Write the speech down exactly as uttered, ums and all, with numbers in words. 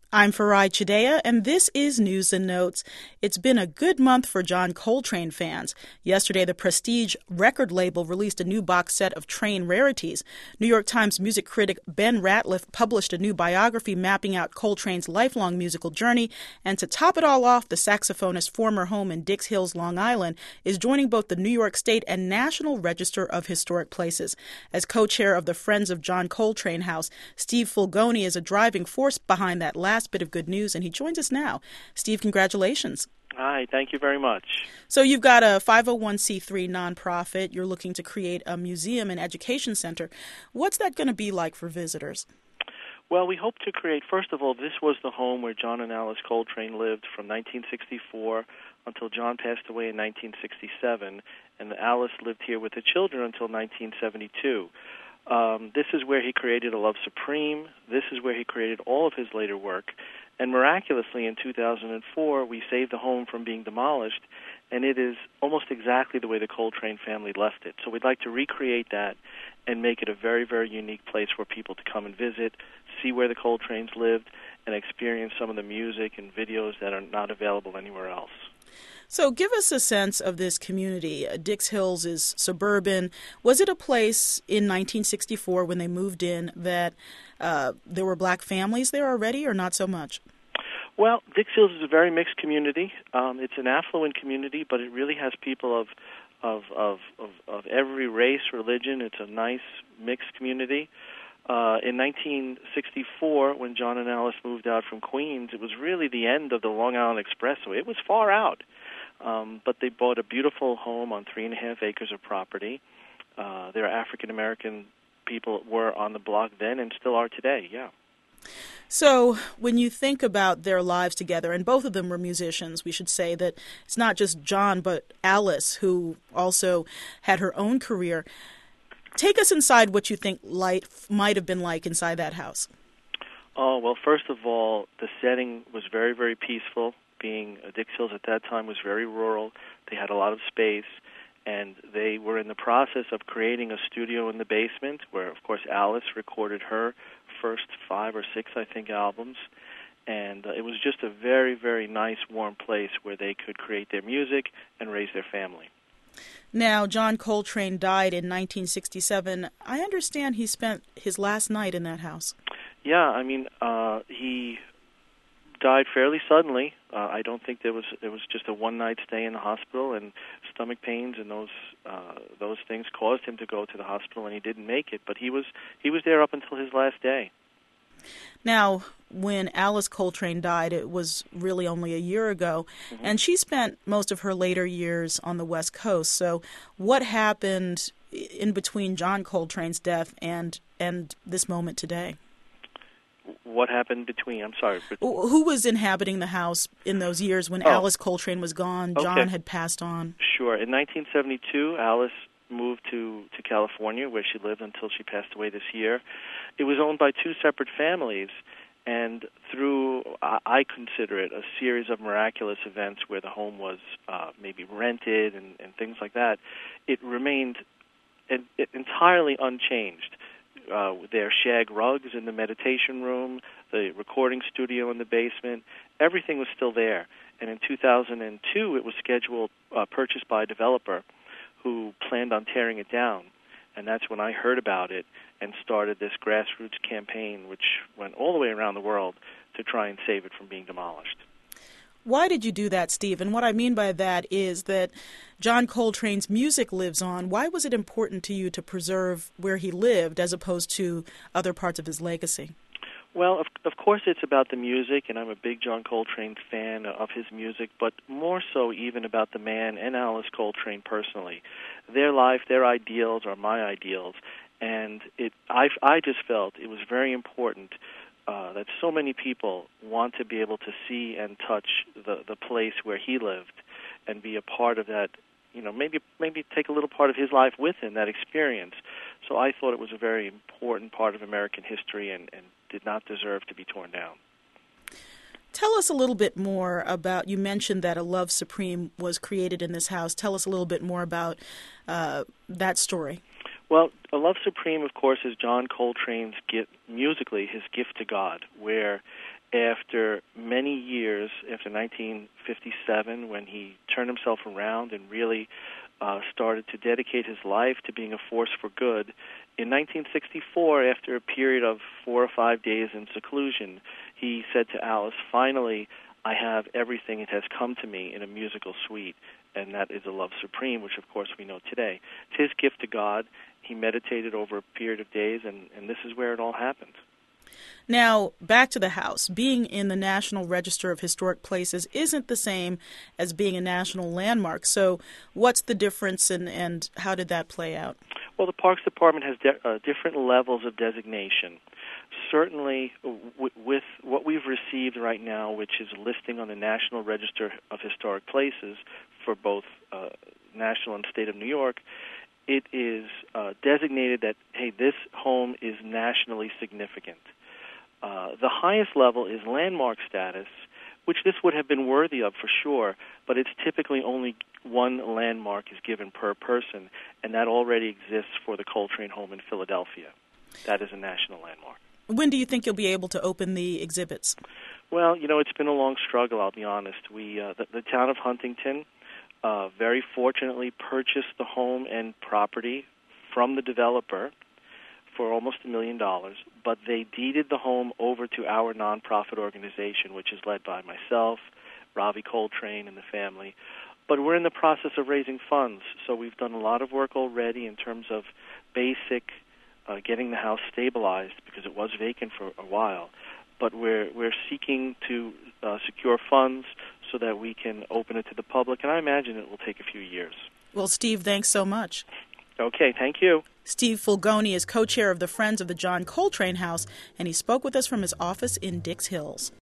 I'm Farai Chidea, and this is News and Notes. It's been a good month for John Coltrane fans. Yesterday, the Prestige record label released a new box set of Train rarities. New York Times music critic Ben Ratliff published a new biography mapping out Coltrane's lifelong musical journey. And to top it all off, the saxophonist's former home in Dix Hills, Long Island, is joining both the New York State and National Register of Historic Places. As co-chair of the Friends of John Coltrane House, Steve Fulgoni is a driving force behind that last bit of good news, and he joins us now. Steve, congratulations. Hi, thank you very much. So you've got a five oh one c three nonprofit. You're looking to create a museum and education center. What's that going to be like for visitors? Well, we hope to create, first of all, this was the home where John and Alice Coltrane lived from nineteen sixty-four until John passed away in nineteen sixty-seven, and Alice lived here with the children until nineteen seventy-two. Um, this is where he created A Love Supreme. This is where he created all of his later work. And miraculously, in two thousand four, we saved the home from being demolished, and it is almost exactly the way the Coltrane family left it. So we'd like to recreate that and make it a very, very unique place for people to come and visit, see where the Coltranes lived, and experience some of the music and videos that are not available anywhere else. So give us a sense of this community. Uh, Dix Hills is suburban. Was it a place in nineteen sixty-four when they moved in that uh, there were black families there already, or not so much? Well, Dix Hills is a very mixed community. Um, it's an affluent community, but it really has people of, of, of, of, of every race, religion. It's a nice mixed community. Uh, in nineteen sixty-four, when John and Alice moved out from Queens, it was really the end of the Long Island Expressway. It was far out. Um, but they bought a beautiful home on three and a half acres of property. Uh, there are African-American people were on the block then and still are today, yeah. So when you think about their lives together, and both of them were musicians, we should say that it's not just John, but Alice, who also had her own career. Take us inside what you think life might have been like inside that house. Oh, well, first of all, the setting was very, very peaceful. Being uh, Dix Hills at that time was very rural. They had a lot of space, and they were in the process of creating a studio in the basement where, of course, Alice recorded her first five or six, I think, albums. And uh, it was just a very, very nice, warm place where they could create their music and raise their family. Now, John Coltrane died in nineteen sixty-seven. I understand he spent his last night in that house. Yeah, I mean, uh, he died fairly suddenly. Uh, I don't think there was it was just a one night stay in the hospital, and stomach pains and those uh, those things caused him to go to the hospital, and he didn't make it. But he was he was there up until his last day. Now, when Alice Coltrane died, it was really only a year ago, mm-hmm. and she spent most of her later years on the West Coast. So, what happened in between John Coltrane's death and and this moment today? What happened between? I'm sorry. Who was inhabiting the house in those years when oh. Alice Coltrane was gone? John okay. had passed on. Sure. In nineteen seventy-two, Alice moved to, to California, where she lived until she passed away this year. It was owned by two separate families, and through, I consider it, a series of miraculous events where the home was uh, maybe rented and, and things like that, it remained en- entirely unchanged. Uh, their shag rugs in the meditation room, the recording studio in the basement, everything was still there. And in two thousand two, it was scheduled, uh, purchased by a developer who planned on tearing it down. And that's when I heard about it and started this grassroots campaign, which went all the way around the world to try and save it from being demolished. Why did you do that, Steve? And what I mean by that is that John Coltrane's music lives on. Why was it important to you to preserve where he lived as opposed to other parts of his legacy? Well, of, of course it's about the music, and I'm a big John Coltrane fan of his music, but more so even about the man and Alice Coltrane personally. Their life, their ideals are my ideals, and it I, I just felt it was very important Uh, that so many people want to be able to see and touch the, the place where he lived and be a part of that, you know, maybe maybe take a little part of his life with him, that experience. So I thought it was a very important part of American history and, and did not deserve to be torn down. Tell us a little bit more about, you mentioned that A Love Supreme was created in this house. Tell us a little bit more about uh, that story. Well, A Love Supreme, of course, is John Coltrane's gift, musically, his gift to God, where after many years, after nineteen fifty-seven, when he turned himself around and really uh, started to dedicate his life to being a force for good, in nineteen sixty-four, after a period of four or five days in seclusion, he said to Alice, "Finally, I have everything. It has come to me in a musical suite," and that is a love supreme, which, of course, we know today. It's his gift to God. He meditated over a period of days, and, and this is where it all happened. Now, back to the house. Being in the National Register of Historic Places isn't the same as being a national landmark. So what's the difference, and, and how did that play out? Well, the Parks Department has de- uh, different levels of designation. Certainly, w- with what we've received right now, which is a listing on the National Register of Historic Places for both uh, national and state of New York, it is uh, designated that, hey, this home is nationally significant. Uh, the highest level is landmark status, which this would have been worthy of for sure, but it's typically only one landmark is given per person, and that already exists for the Coltrane home in Philadelphia. That is a national landmark. When do you think you'll be able to open the exhibits? Well, you know, it's been a long struggle, I'll be honest. We, uh, the, the town of Huntington, uh, very fortunately purchased the home and property from the developer for almost a million dollars, but they deeded the home over to our nonprofit organization, which is led by myself, Ravi Coltrane, and the family. But we're in the process of raising funds, so we've done a lot of work already in terms of basic uh, getting the house stabilized, because it was vacant for a while. But we're we're seeking to uh, secure funds so that we can open it to the public, and I imagine it will take a few years. Well, Steve, thanks so much. Okay, thank you. Steve Fulgoni is co-chair of the Friends of the John Coltrane House, and he spoke with us from his office in Dix Hills.